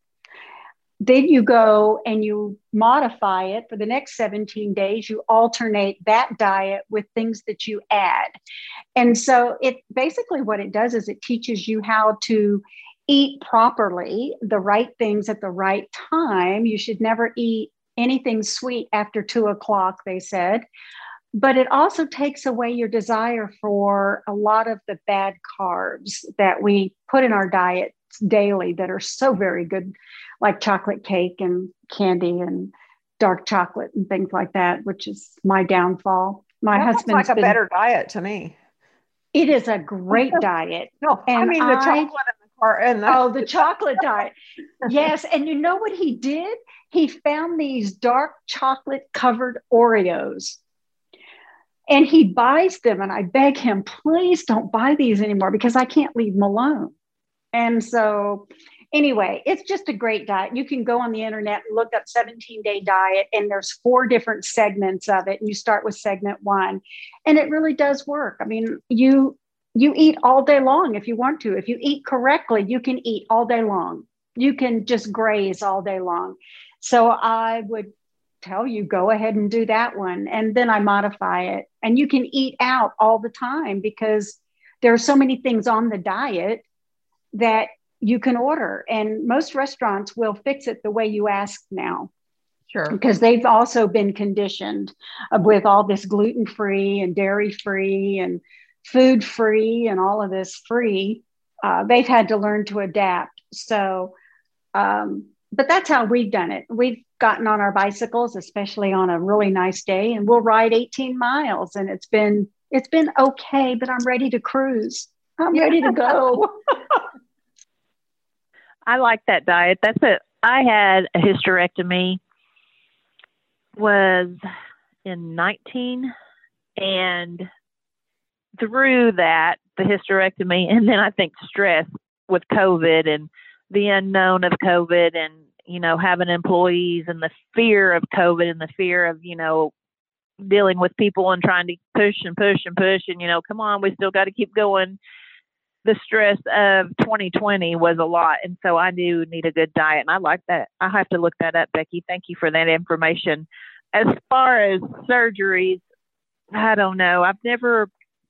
Then you go and you modify it for the next seventeen days. You alternate that diet with things that you add. And so it basically what it does is it teaches you how to eat properly, the right things at the right time. You should never eat anything sweet after two o'clock, they said. But it also takes away your desire for a lot of the bad carbs that we put in our diets daily that are so very good, like chocolate cake and candy and dark chocolate and things like that, which is my downfall. My that husband's looks like a been, better diet to me. It is a great diet. No, and I mean the I, chocolate and the car and the oh, the chocolate diet. Yes, and you know what he did? He found these dark chocolate covered Oreos. And he buys them, and I beg him, please don't buy these anymore because I can't leave them alone. And so anyway, it's just a great diet. You can go on the internet and look up seventeen day diet, and there's four different segments of it. And you start with segment one, and it really does work. I mean, you, you eat all day long if you want to. If you eat correctly, you can eat all day long. You can just graze all day long. So I would tell you, go ahead and do that one. And then I modify it. And you can eat out all the time because there are so many things on the diet that you can order. And most restaurants will fix it the way you ask now. Sure. Because they've also been conditioned with all this gluten-free and dairy-free and food-free and all of this free. Uh, they've had to learn to adapt. So, um, but that's how we've done it. We've gotten on our bicycles, especially on a really nice day, and we'll ride eighteen miles. And it's been, it's been okay, but I'm ready to cruise. I'm ready to go. I like that diet. That's it. I had a hysterectomy was in nineteen, and through that, the hysterectomy, and then I think stress with COVID and the unknown of COVID, and, you know, having employees and the fear of COVID and the fear of, you know, dealing with people and trying to push and push and push and, you know, come on, we still got to keep going. The stress of twenty twenty was a lot. And so I do need a good diet. And I like that. I have to look that up, Becky. Thank you for that information. As far as surgeries, I don't know. I've never,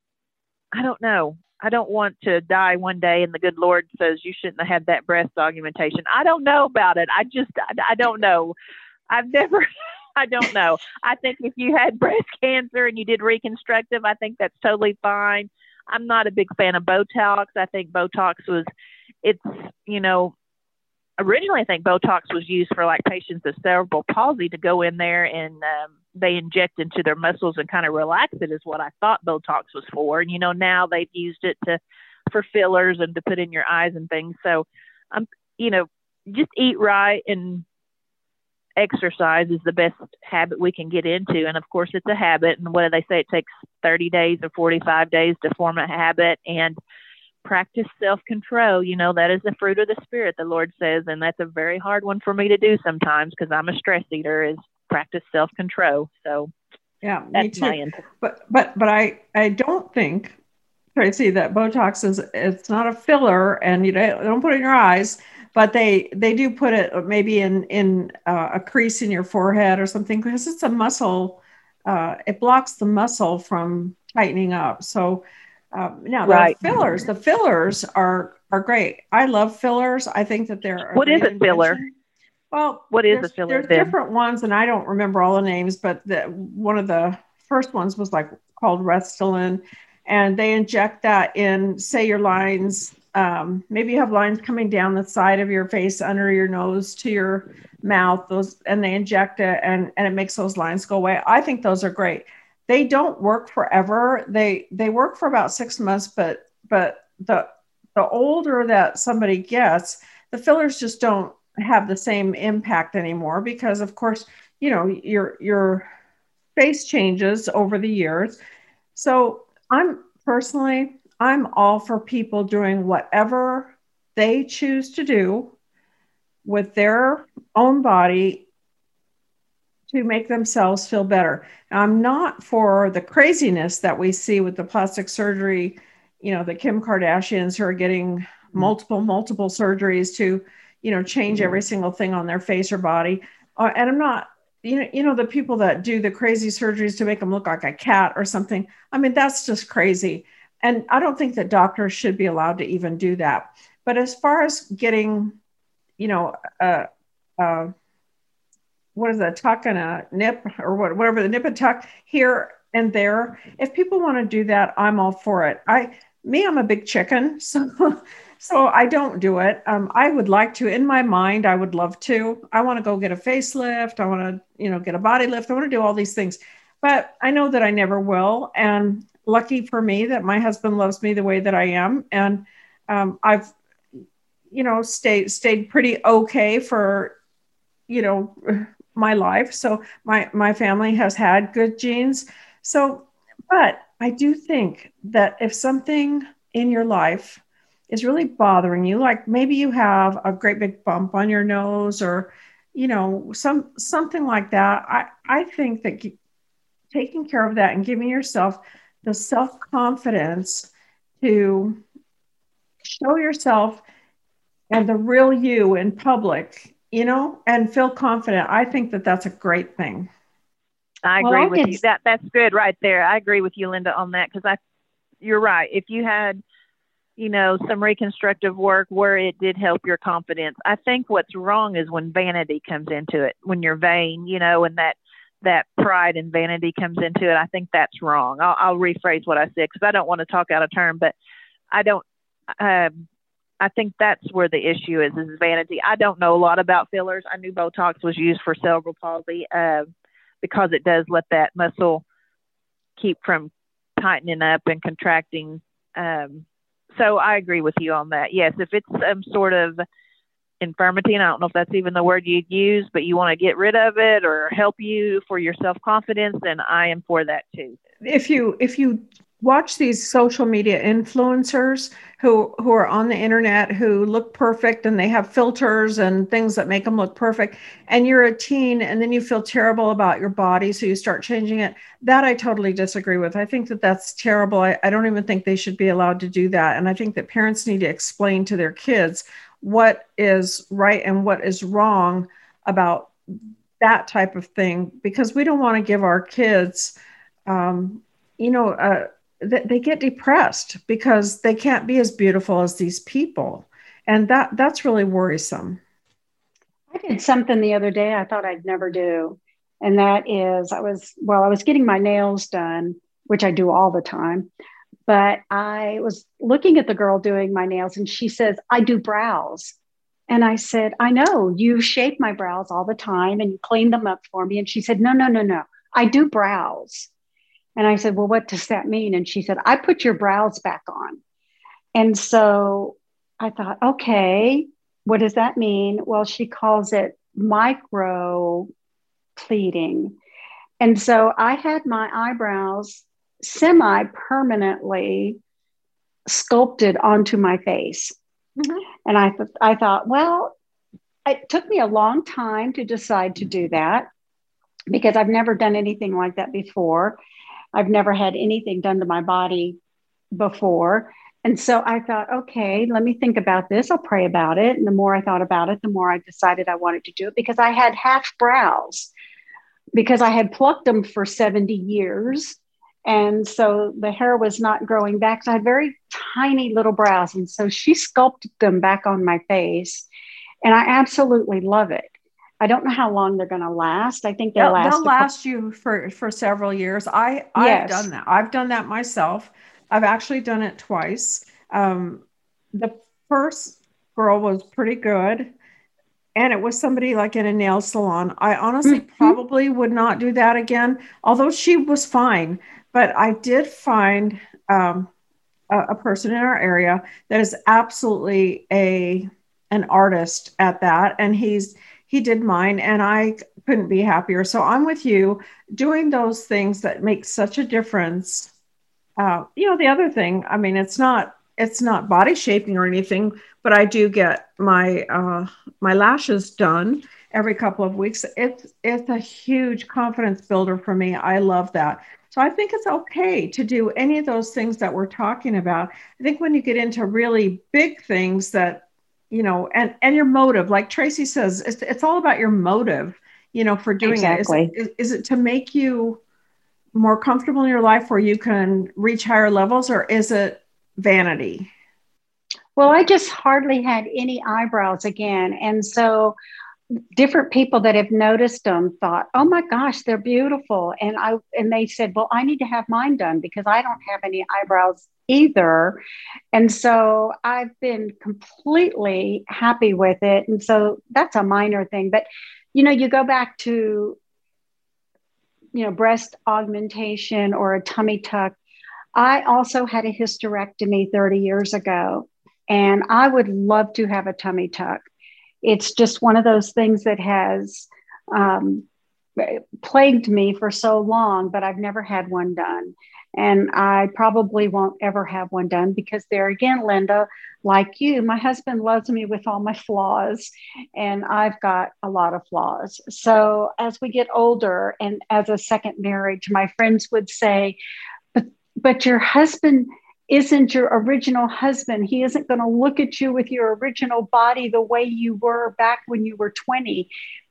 I don't know. I don't want to die one day and the good Lord says you shouldn't have had that breast augmentation. I don't know about it. I just, I, I don't know. I've never, I don't know. I think if you had breast cancer and you did reconstructive, I think that's totally fine. I'm not a big fan of Botox. I think Botox was, it's, you know, originally I think Botox was used for like patients with cerebral palsy to go in there and um, they inject into their muscles and kind of relax it is what I thought Botox was for. And, you know, now they've used it to, for fillers and to put in your eyes and things. So, um, you know, just eat right and exercise is the best habit we can get into. And of course it's a habit. And what do they say? It takes thirty days or forty-five days to form a habit, and practice self-control. You know, that is the fruit of the spirit, the Lord says. And that's a very hard one for me to do sometimes because I'm a stress eater, is practice self-control. So yeah, that's me too. my input. But, but, but I, I don't think, Tracy, that Botox is, it's not a filler and you don't, don't put it in your eyes, but they, they do put it maybe in, in uh, a crease in your forehead or something, because it's a muscle. Uh, it blocks the muscle from tightening up. So um, now right. the fillers, the fillers are, are great. I love fillers. I think that they're, what is a filler? Well, what is a filler? There's then? different ones, and I don't remember all the names, but the, one of the first ones was like called Restylane, and they inject that in, say your lines Um, maybe you have lines coming down the side of your face, under your nose to your mouth, those, and they inject it and, and it makes those lines go away. I think those are great. They don't work forever. They, they work for about six months, but, but the, the older that somebody gets, the fillers just don't have the same impact anymore because of course, you know, your, your face changes over the years. So I'm personally, I'm all for people doing whatever they choose to do with their own body to make themselves feel better. Now, I'm not for the craziness that we see with the plastic surgery, you know, the Kim Kardashians who are getting multiple, multiple surgeries to, you know, change every single thing on their face or body. Uh, and I'm not, you know, you know, the people that do the crazy surgeries to make them look like a cat or something. I mean, that's just crazy. And I don't think that doctors should be allowed to even do that. But as far as getting, you know, uh, uh, what is that, tuck and a nip or what, whatever, the nip and tuck here and there, if people want to do that, I'm all for it. I, me, I'm a big chicken. So, so I don't do it. Um, I would like to, in my mind, I would love to. I want to go get a facelift. I want to, you know, get a body lift. I want to do all these things, but I know that I never will. And lucky for me that my husband loves me the way that I am. And um, I've, you know, stayed, stayed pretty okay for, you know, my life. So my, my family has had good genes. So, but I do think that if something in your life is really bothering you, like maybe you have a great big bump on your nose or, you know, some, something like that. I, I think that taking care of that and giving yourself the self-confidence to show yourself and the real you in public, you know, and feel confident. I think that that's a great thing. I agree well, I with did... you. That that's good right there. I agree with you, Linda, on that. Cause I, you're right. If you had, you know, some reconstructive work where it did help your confidence, I think what's wrong is when vanity comes into it, when you're vain, you know, and that, that pride and vanity comes into it. I think that's wrong. I'll, I'll rephrase what I said because I don't want to talk out of turn, but I don't, um, I think that's where the issue is, is vanity. I don't know a lot about fillers. I knew Botox was used for cerebral palsy uh, because it does let that muscle keep from tightening up and contracting. Um, so I agree with you on that. Yes, if it's some sort of infirmity, and I don't know if that's even the word you'd use, but you want to get rid of it or help you for your self-confidence, then I am for that too. If you if you watch these social media influencers who who are on the internet who look perfect and they have filters and things that make them look perfect, and you're a teen and then you feel terrible about your body, so you start changing it, that I totally disagree with. I think that that's terrible. I, I don't even think they should be allowed to do that. And I think that parents need to explain to their kids what is right and what is wrong about that type of thing, because we don't want to give our kids, um, you know, uh, th- they get depressed because they can't be as beautiful as these people. And that that's really worrisome. I did something the other day I thought I'd never do. And that is, I was, well, I was getting my nails done, which I do all the time. But I was looking at the girl doing my nails and she says, I do brows. And I said, I know you shape my brows all the time and you clean them up for me. And she said, no, no, no, no, I do brows. And I said, well, what does that mean? And she said, I put your brows back on. And so I thought, okay, what does that mean? Well, she calls it micro pleating. And so I had my eyebrows semi-permanently sculpted onto my face. Mm-hmm. And I, th- I thought, well, it took me a long time to decide to do that because I've never done anything like that before. I've never had anything done to my body before. And so I thought, okay, let me think about this. I'll pray about it. And the more I thought about it, the more I decided I wanted to do it because I had half brows because I had plucked them for seventy years. And so the hair was not growing back. So I had very tiny little brows. And so she sculpted them back on my face. And I absolutely love it. I don't know how long they're going to last. I think they'll, they'll last. They'll last you for, for several years. I, I've yes. done that. I've done that myself. I've actually done it twice. Um, the first girl was pretty good. And it was somebody like in a nail salon. I honestly mm-hmm. probably would not do that again, although she was fine. But I did find um, a, a person in our area that is absolutely a an artist at that. And he's he did mine, and I couldn't be happier. So I'm with you. Doing those things that make such a difference. Uh, you know, the other thing, I mean, it's not it's not body shaping or anything, but I do get my uh, my lashes done every couple of weeks. It's it's a huge confidence builder for me. I love that. So I think it's okay to do any of those things that we're talking about. I think when you get into really big things that, you know, and, and your motive, like Tracy says, it's, it's all about your motive, you know, for doing exactly. it. Is, is, is it to make you more comfortable in your life where you can reach higher levels, or is it vanity? Well, I just hardly had any eyebrows again. And so different people that have noticed them thought, oh my gosh, they're beautiful. And I, and they said, well, I need to have mine done because I don't have any eyebrows either. And so I've been completely happy with it. And so that's a minor thing, but you know, you go back to, you know, breast augmentation or a tummy tuck. I also had a hysterectomy thirty years ago, and I would love to have a tummy tuck. It's just one of those things that has um, plagued me for so long, but I've never had one done. And I probably won't ever have one done because there again, Linda, like you, my husband loves me with all my flaws, and I've got a lot of flaws. So as we get older and as a second marriage, my friends would say, but, but your husband isn't your original husband. He isn't going to look at you with your original body the way you were back when you were twenty.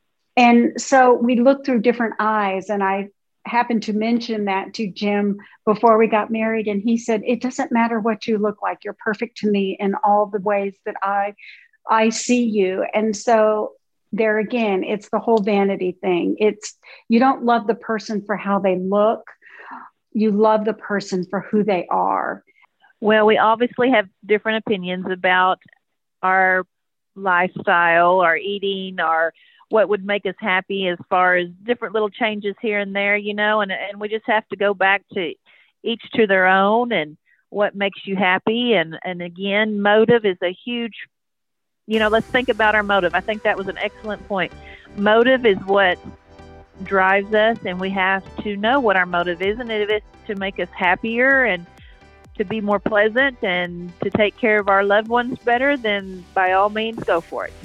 And so we look through different eyes. And I happened to mention that to Jim before we got married. And he said, it doesn't matter what you look like. You're perfect to me in all the ways that I, I see you. And so there again, it's the whole vanity thing. It's, you don't love the person for how they look. You love the person for who they are. Well, we obviously have different opinions about our lifestyle, our eating, our what would make us happy as far as different little changes here and there, you know, and, and we just have to go back to each to their own and what makes you happy. And, and again, motive is a huge, you know, let's think about our motive. I think that was an excellent point. Motive is what drives us, and we have to know what our motive is, and if it's to make us happier and to be more pleasant and to take care of our loved ones better, then by all means, go for it.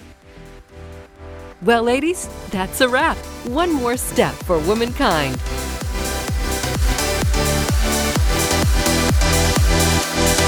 Well, ladies, that's a wrap. One more step for womankind.